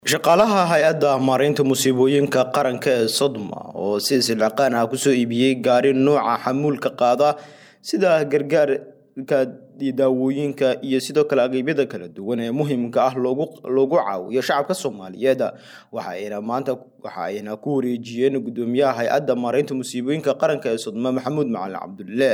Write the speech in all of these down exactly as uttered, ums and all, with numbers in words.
Shaqaalaha hay'adda maareynta musiibooyinka qaranka ee Sodma oo si isxilqaan ah kusoo iibiyay gaari nooca xamuulka qaada sida gargaarka daawooyinka iyo sidoo kale agabyada kala duwan ee muhiimka ah loogu loogu caawiyo shacabka Soomaaliyeed waxa ayna maanta waxa ayna ku wareejiyeen gudoomiyaha hay'adda maareynta musiibooyinka qaranka ee Sodma Maxamuud Macalin Cabdulle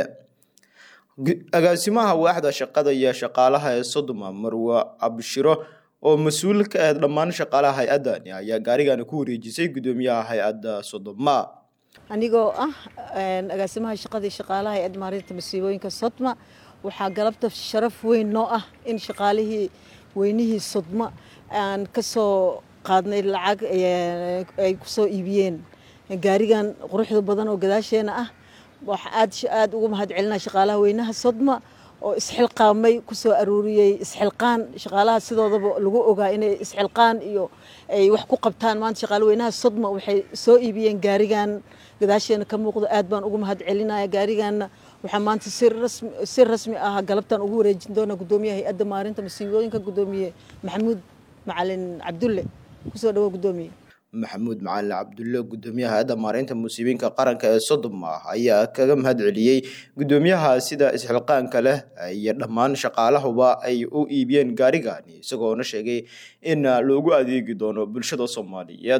agaasimaha waaxda shaqada iyo shaqaalaha ee Sodma Marwa Abshiro oo mas'uul ka ah dhammaan shaqaalaha hay'adani ayaa gaarigan ku wareejisay gudoomiyaha hay'adda Sodma anigoo ah agaasimaha shaqada shaqaalaha hay'adda maareynta musiibooyinka Sodma waxaa galabta sharaf weyn noo ah in shaqaalihii weynihii Sodma aan ka soo qaadnay lacag ay ku soo iibiyeen gaarigan quruxda badan oo gadaasheena ah waxa aad aad ugu mahadcelinaa shaqaalaha weynaha Sodma oo isxilqaamay ku soo aruuriyay isxilqaan shaqaalaha sidoodaba lagu ogaa inay isxilqaan iyo ay wax ku qabtaan maanta shaqaalaha weynaha Sodma waxay soo iibiyeen gaarigan gadaasheena ka muuqdo aad baan ugu mahadcelinayaa gaarigan waxa maanta si rasmi si rasmi ah galabtan ugu wareejin doona gudoomiyaha hay'adda maareynta musiibooyinka gudoomiye Maxamuud Macalin Cabdulle ku soo dhawo gudoomiye Maxamuud Macalin Cabdulle gudoomiyaha hay'adda maareynta musiibooyinka qaranka ee Sodma ayaa kaga mahadceliyay gudoomiyaha sida isxilqaanka leh iyo dhammaan shaqaalahuba ay u iibiyeen gaarigan isagoo na sheegay in loogu adeegi doono bulshada Soomaaliyeed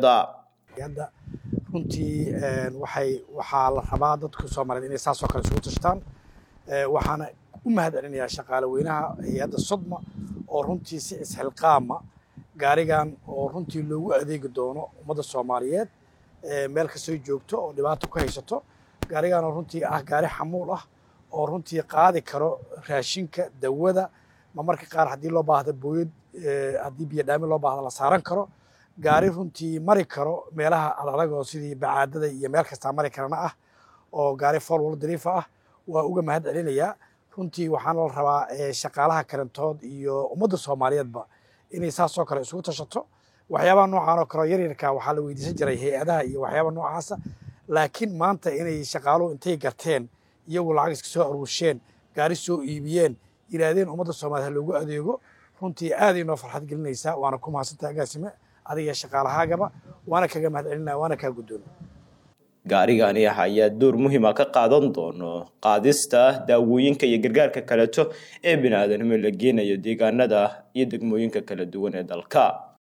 runtii waxay waxa la rabaa dadka Soomaaliyeed inay saas oo kale isugu tashtaan waxaana u mahadcelinayaa shaqaalaha weynaha hay'adda Sodma oo runtii si isxilqaama gaarigan oo runtii loogu adeegi doono ummadda Soomaaliyeed meel ka soo joogto oo dhibaato ku haysato gaarigan oo runtii ah gaari xamuul ah oo runtii qaadi karo raashinka dawada ma marka qaar haddii loo baahdo booyad haddii biyo dhaamin loo baahdo la saaran karo gaari runtii mari karo meelaha adag oo sidii bacaadada iyo meel kasta mari karana ah oo gaari fool wal dariifa ah waa uga mahadcelinayaa runtii waxaan la rabaa shaqaalaha karantood iyo ummadda Soomaaliyeedba inay saas oo kale isugu tashato waxyaabaha noocan oo kale yar yarka waxaa la weydiisan jiray hay'adaha iyo waxyaabaha noocaasa laakiin maanta inay shaqaaluhu intay garteen iyagu lacag iska soo aruursheen gaari soo iibiyeen yiraahdeen ummadda Soomaaliyeed loogu adeego runtii aad inoo farxad gelinaysa waana ku mahadsantahay agaasime adiga shaqaalahaagaba waana kaga mahadcelinaa waana ka guddoon gaarigani ayaa door muhiim ah ka qaadan doono qaadista daawooyinka iyo gargaarka kaleeto ee bini'aadanimo la geenayo deegaanada iyo degmooyinka kala duwan ee dalka.